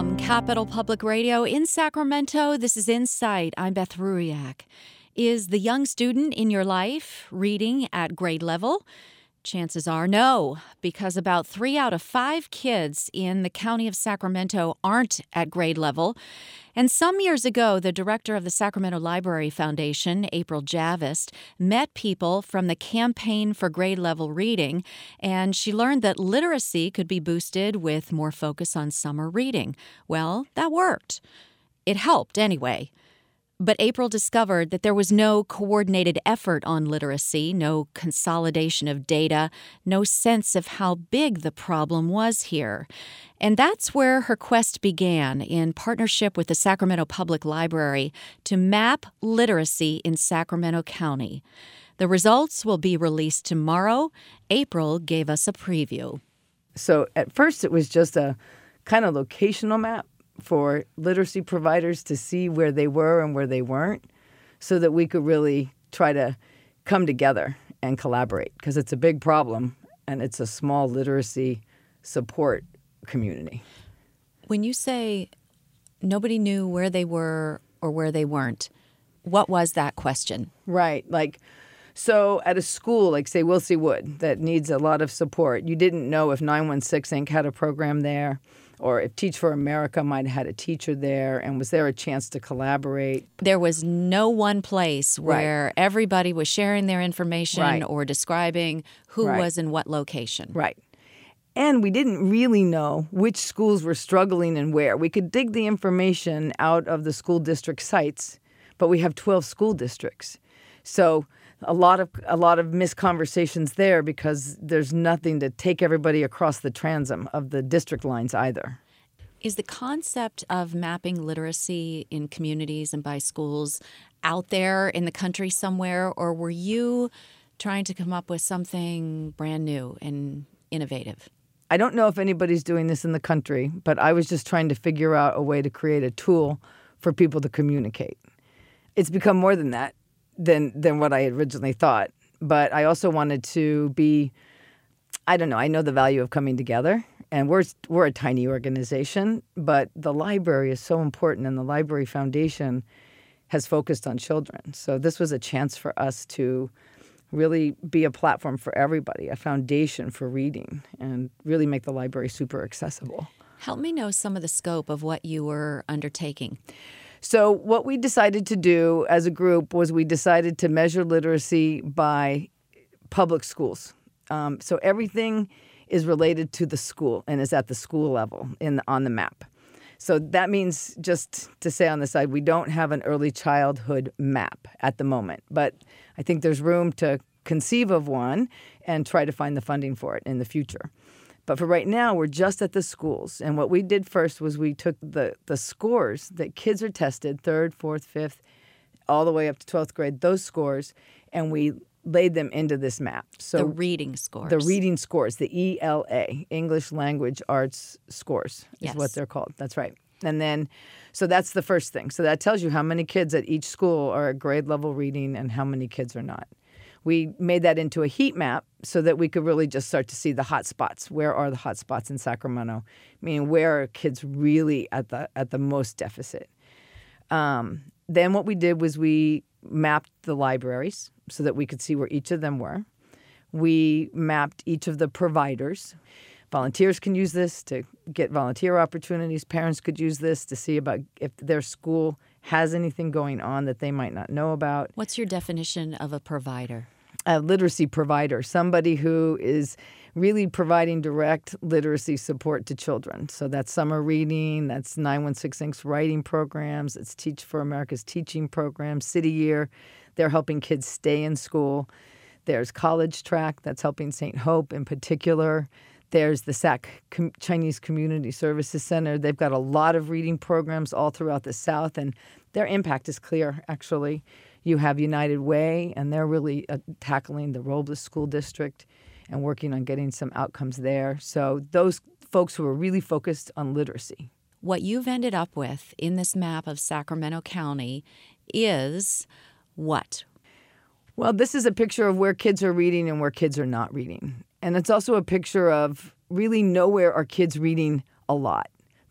From Capital Public Radio in Sacramento, this is Insight. I'm Beth Ruiak. Is the young student in your life reading at grade level? Chances are no, because about 3 out of 5 kids in the county of Sacramento aren't at grade level. And some years ago, the director of the Sacramento Library Foundation, April Javist, met people from the Campaign for Grade Level Reading, and she learned that literacy could be boosted with more focus on summer reading. Well, that worked. It helped anyway. But April discovered that there was no coordinated effort on literacy, no consolidation of data, no sense of how big the problem was here. And that's where her quest began, in partnership with the Sacramento Public Library, to map literacy in Sacramento County. The results will be released tomorrow. April gave us a preview. So at first it was just a kind of locational map for literacy providers to see where they were and where they weren't, so that we could really try to come together and collaborate, because it's a big problem and it's a small literacy support community. When you say nobody knew where they were or where they weren't, what was that question? Right. So at a school like, say, Wilsey Wood, that needs a lot of support, you didn't know if 916 Inc. had a program there, or if Teach for America might have had a teacher there, and was there a chance to collaborate? There was no one place where everybody was sharing their information or describing who was in what location. Right. And we didn't really know which schools were struggling and where. We could dig the information out of the school district sites, but we have 12 school districts. So a lot of missed conversations there, because there's nothing to take everybody across the transom of the district lines either. Is the concept of mapping literacy in communities and by schools out there in the country somewhere, or were you trying to come up with something brand new and innovative? I don't know if anybody's doing this in the country, but I was just trying to figure out a way to create a tool for people to communicate. It's become more than that. Than what I had originally thought. But I also wanted to be, I know the value of coming together. And we're a tiny organization, but the library is so important, and the Library Foundation has focused on children. So this was a chance for us to really be a platform for everybody, a foundation for reading, and really make the library super accessible. Help me know some of the scope of what you were undertaking. So what we decided to do as a group was we decided to measure literacy by public schools. So everything is related to the school and is at the school level on the map. So that means, just to say on the side, we don't have an early childhood map at the moment. But I think there's room to conceive of one and try to find the funding for it in the future. But for right now, we're just at the schools. And what we did first was we took the scores that kids are tested, 3rd, 4th, 5th, all the way up to 12th grade, those scores, and we laid them into this map. So the reading scores. The reading scores, the ELA, English Language Arts Scores is what they're called. That's right. And then, so that's the first thing. So that tells you how many kids at each school are at grade level reading and how many kids are not. We made that into a heat map so that we could really just start to see the hot spots. Where are the hot spots in Sacramento? Meaning, where are kids really at the most deficit? Then what we did was we mapped the libraries so that we could see where each of them were. We mapped each of the providers. Volunteers can use this to get volunteer opportunities. Parents could use this to see about if their school has anything going on that they might not know about. What's your definition of a provider? A literacy provider, somebody who is really providing direct literacy support to children. So that's summer reading, that's 916 Inc.'s writing programs, it's Teach for America's teaching program, City Year. They're helping kids stay in school. There's College Track, that's helping St. Hope in particular. There's the SAC Chinese Community Services Center. They've got a lot of reading programs all throughout the South, and their impact is clear, actually. You have United Way, and they're really tackling the Robles School District and working on getting some outcomes there. So those folks who are really focused on literacy. What you've ended up with in this map of Sacramento County is what? Well, this is a picture of where kids are reading and where kids are not reading. And it's also a picture of really nowhere are kids reading a lot.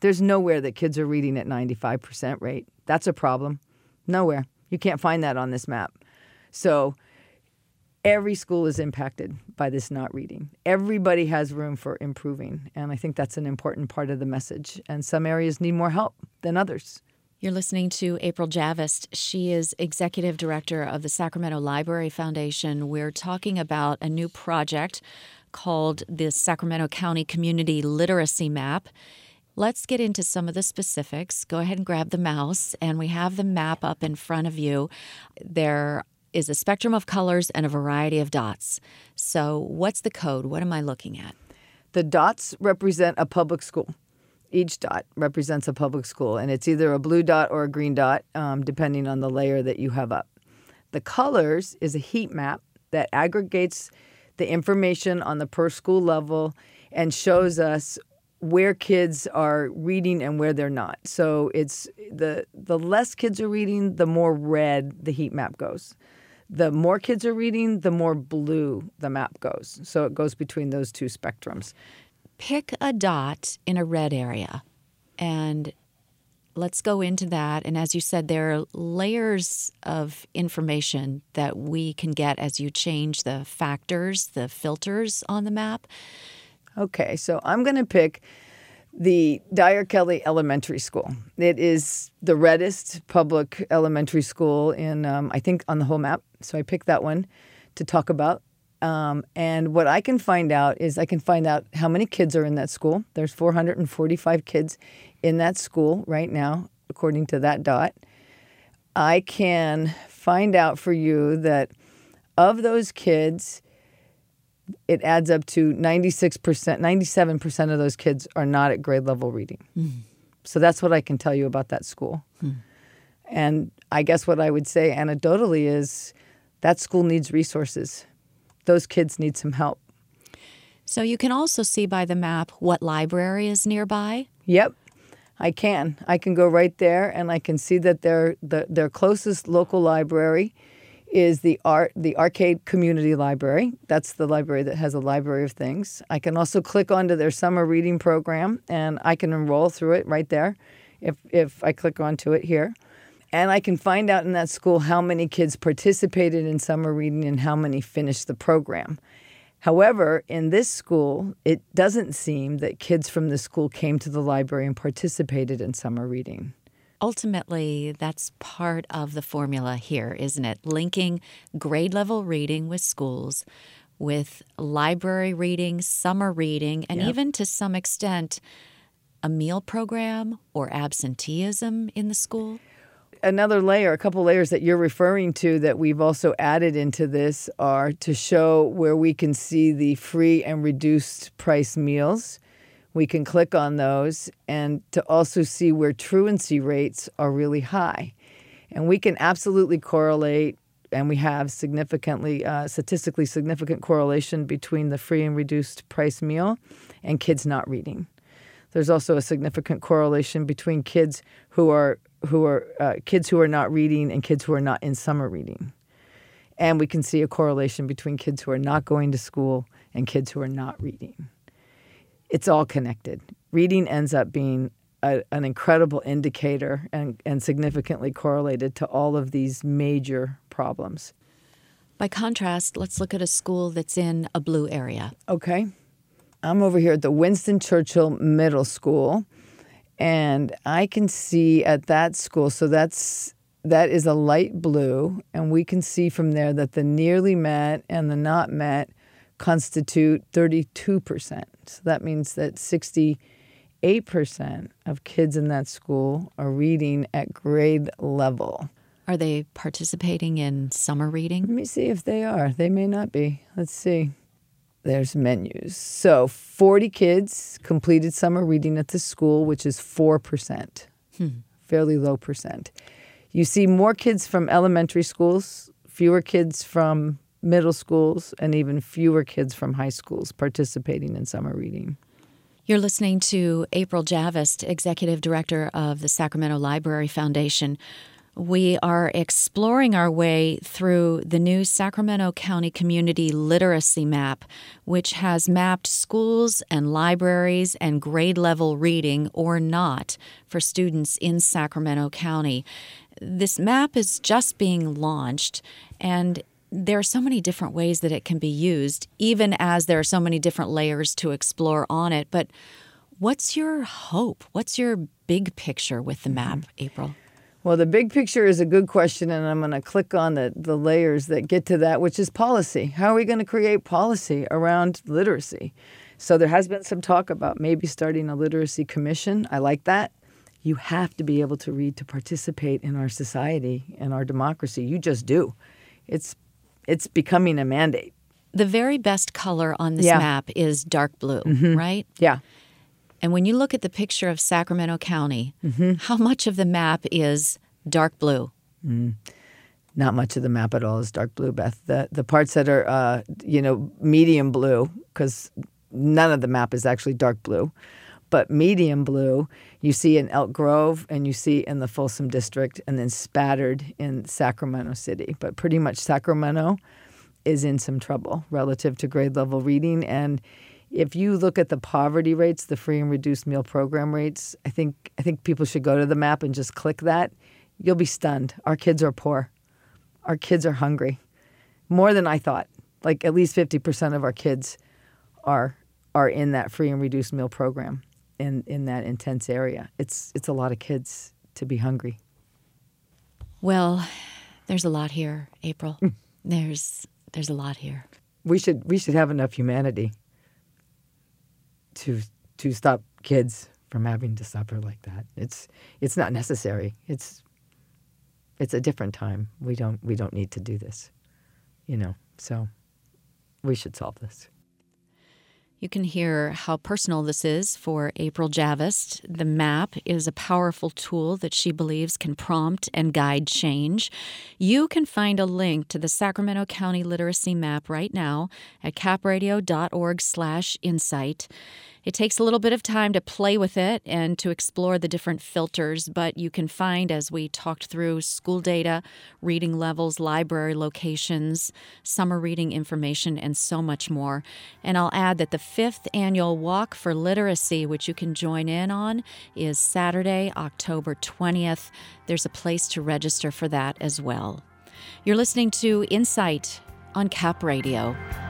There's nowhere that kids are reading at 95% rate. That's a problem. Nowhere. You can't find that on this map. So every school is impacted by this not reading. Everybody has room for improving, and I think that's an important part of the message. And some areas need more help than others. You're listening to April Javist. She is executive director of the Sacramento Library Foundation. We're talking about a new project called the Sacramento County Community Literacy Map. Let's get into some of the specifics. Go ahead and grab the mouse, and we have the map up in front of you. There is a spectrum of colors and a variety of dots. So what's the code? What am I looking at? The dots represent a public school. Each dot represents a public school, and it's either a blue dot or a green dot, depending on the layer that you have up. The colors is a heat map that aggregates the information on the per school level and shows us where kids are reading and where they're not. So it's the less kids are reading, the more red the heat map goes. The more kids are reading, the more blue the map goes. So it goes between those two spectrums. Pick a dot in a red area, and let's go into that. And as you said, there are layers of information that we can get as you change the factors, the filters on the map. Okay, so I'm going to pick the Dyer Kelly Elementary School. It is the reddest public elementary school in, I think, on the whole map. So I picked that one to talk about. And what I can find out is I can find out how many kids are in that school. There's 445 kids in that school right now, according to that dot. I can find out for you that of those kids, it adds up to 96%, 97% of those kids are not at grade level reading. So that's what I can tell you about that school. And I guess what I would say anecdotally is that school needs resources. Those kids need some help. So you can also see by the map what library is nearby? Yep, I can. I can go right there and I can see that their closest local library is the Arcade Community Library. That's the library that has a library of things. I can also click onto their summer reading program, and I can enroll through it right there if I click onto it here. And I can find out in that school how many kids participated in summer reading and how many finished the program. However, in this school, it doesn't seem that kids from the school came to the library and participated in summer reading. Ultimately, that's part of the formula here, isn't it? Linking grade level reading with schools, with library reading, summer reading, and even to some extent, a meal program or absenteeism in the school. Another layer, a couple layers that you're referring to that we've also added into this are to show where we can see the free and reduced price meals. We can click on those and to also see where truancy rates are really high. And we can absolutely correlate, and we have significantly, statistically significant correlation between the free and reduced price meal and kids not reading. There's also a significant correlation between kids who are not reading and kids who are not in summer reading. And we can see a correlation between kids who are not going to school and kids who are not reading. It's all connected. Reading ends up being an incredible indicator and significantly correlated to all of these major problems. By contrast, let's look at a school that's in a blue area. Okay. I'm over here at the Winston Churchill Middle School, and I can see at that school, so that is a light blue, and we can see from there that the nearly met and the not met constitute 32%. So that means that 68% of kids in that school are reading at grade level. Are they participating in summer reading? Let me see if they are. They may not be. Let's see. There's menus. So 40 kids completed summer reading at this school, which is 4%. Fairly low percent. You see more kids from elementary schools, fewer kids from middle schools, and even fewer kids from high schools participating in summer reading. You're listening to April Javist, Executive Director of the Sacramento Library Foundation. We are exploring our way through the new Sacramento County Community Literacy Map, which has mapped schools and libraries and grade-level reading or not for students in Sacramento County. This map is just being launched, and there are so many different ways that it can be used, even as there are so many different layers to explore on it. But what's your hope? What's your big picture with the map, April? Well, the big picture is a good question, and I'm going to click on the layers that get to that, which is policy. How are we going to create policy around literacy? So there has been some talk about maybe starting a literacy commission. I like that. You have to be able to read to participate in our society and our democracy. You just do. It's becoming a mandate. The very best color on this map is dark blue, right? Yeah. And when you look at the picture of Sacramento County, how much of the map is dark blue? Not much of the map at all is dark blue, Beth. The parts that are, medium blue, because none of the map is actually dark blue, but medium blue you see in Elk Grove and you see in the Folsom District and then spattered in Sacramento City. But pretty much Sacramento is in some trouble relative to grade level reading. And if you look at the poverty rates, the free and reduced meal program rates, I think people should go to the map and just click that. You'll be stunned. Our kids are poor. Our kids are hungry. More than I thought. Like at least 50% of our kids are in that free and reduced meal program in that intense area. It's a lot of kids to be hungry. Well, there's a lot here, April. There's a lot here. We should have enough humanity to stop kids from having to suffer like that. It's not necessary. It's a different time. We don't need to do this. So we should solve this. You can hear how personal this is for April Javist. The map is a powerful tool that she believes can prompt and guide change. You can find a link to the Sacramento County Literacy Map right now at capradio.org/insight. It takes a little bit of time to play with it and to explore the different filters, but you can find, as we talked through, school data, reading levels, library locations, summer reading information, and so much more. And I'll add that the 5th annual Walk for Literacy, which you can join in on, is Saturday, October 20th. There's a place to register for that as well. You're listening to Insight on Cap Radio.